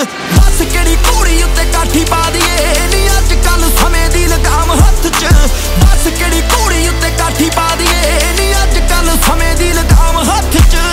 बस किहड़ी घोड़ी उत्ते काठी पा दईए नी अज कल समय दी लगाम हत्थ च। बस किहड़ी घोड़ी उत्ते काठी पा दईए नी अज कल समय दी लगाम हत्थ च।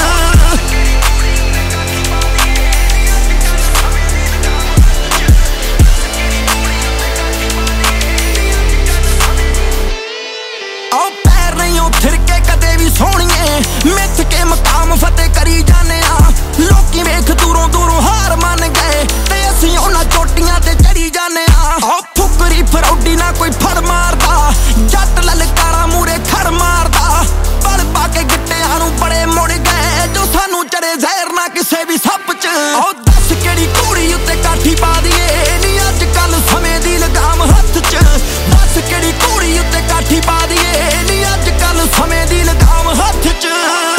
थिरके कदे भी सोहणीए मिथ के मकाम फतेह करी जाने आ। लोकी वेख दूरों दूरों हार मन गए ते असीं उन्हां चोटियां ते चढ़ी जाने आ। फुकरी फरौडी ना कोई फड़ मारदा जट ललकारा मूरे खड़ मारदा। बल पा के गिट्टियां नूं बड़े मुड़ गए जो सानू चढ़े जहर ना किसे भी सप च। दस किहड़ी घोड़ी उत्ते काठी पा दईए नी अज कल समय दी लगाम हत्थ च। दस किहड़ी घोड़ी उत्ते काठी पा दईए नी अज कल समय दी लगाम हत्थ च।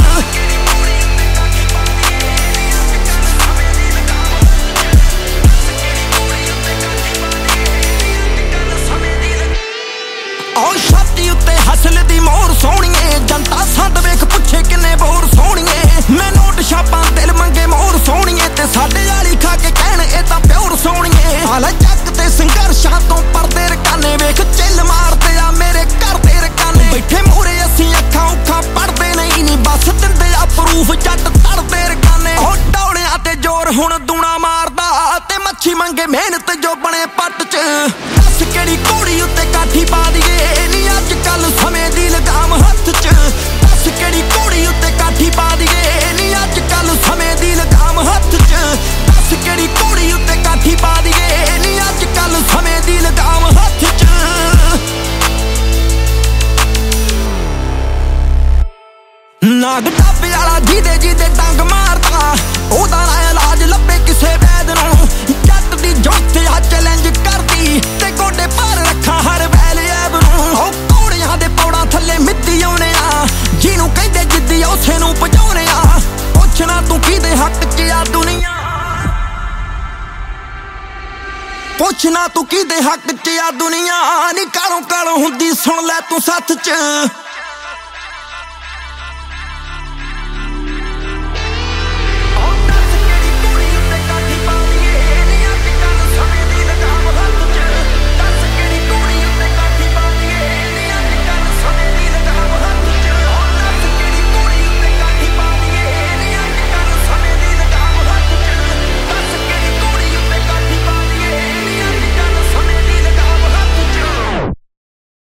छाती उत्ते हसल दी मोहर सोहणीए जनता सद वेख पुछे किन्ने बोर सोहणीए। मैं नोट छापां दिल मंगे मोहर सोहणीए ते साडे वाली खा के कहण ए तां प्योर सोहणीए। हाल जग ते संघर्षां तों परदे रकाने वेख चिल मारदे आ मेरे घर दे रकाने। बैठे मूहरे असीं अखां उखां पढ़दे नहीं नी बस दिंदे आ प्रूफ जट तड़दे रकाने। डौलियां ते जोर हुण दूणा मारदा ते मच्छी मंगे मेहनत जो बणे पट च। दस किहड़ी घोड़ी उत्ते काठी पा दईए नी अज कल समय दी लगाम हत्थ च। दस किहड़ी घोड़ी उत्ते काठी पा दईए नी अज कल समय दी लगाम हत्थ च। दस किहड़ी घोड़ी उत्ते काठी पा दईए नी अज कल समय दी लगाम हत्थ च। नाग ढाबे वाला जिदे जिदे डंग मारदा ओदा ना इलाज लभे किसे वैद नूं। जट दी जुगत आ चैलेंज करदी ते गोडे पर रखा हर वैल ऐब नूं। घोड़ियां दे पौड़ां थल्ले मिद्दी आउणे आ जिहनूं कहंदे जिद्दी उसे नूं भजाउणे आ। पुछना तूं किहदे हक च आ दुनिया पुछना तूं किहदे हक च आ दुनिया नी कालों कालों हुंदी सुण लै तूं सत्थ च।